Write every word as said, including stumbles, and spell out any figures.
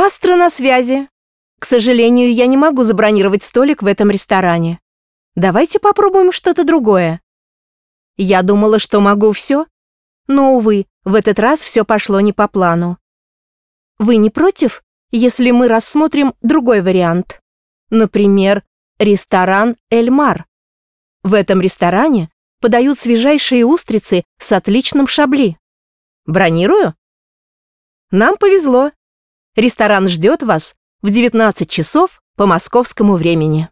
Астра на связи. К сожалению, я не могу забронировать столик в этом ресторане. Давайте попробуем что-то другое. Я думала, что могу все, но, увы, в этот раз все пошло не по плану. Вы не против, если мы рассмотрим другой вариант? Например, ресторан «Эль Мар». В этом ресторане подают свежайшие устрицы с отличным шабли. Бронирую? Нам повезло. Ресторан ждет вас в девятнадцать часов по московскому времени.